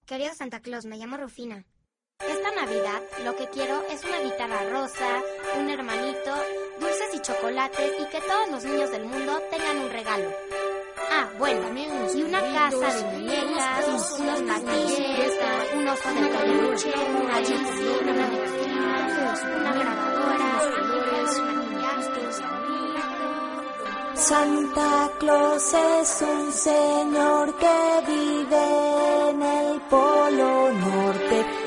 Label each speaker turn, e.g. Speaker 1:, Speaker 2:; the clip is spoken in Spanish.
Speaker 1: Querido Santa Claus, me llamo Rufina. Esta Navidad lo que quiero es una guitarra rosa, un hermanito, dulces y chocolates y que todos los niños del mundo tengan un regalo. Ah, bueno, y una casa de muñecas, unos patines, un oso de peluche, una bici, una navegación, una grabadora,
Speaker 2: Santa Claus es un señor que vive en el Polo Norte.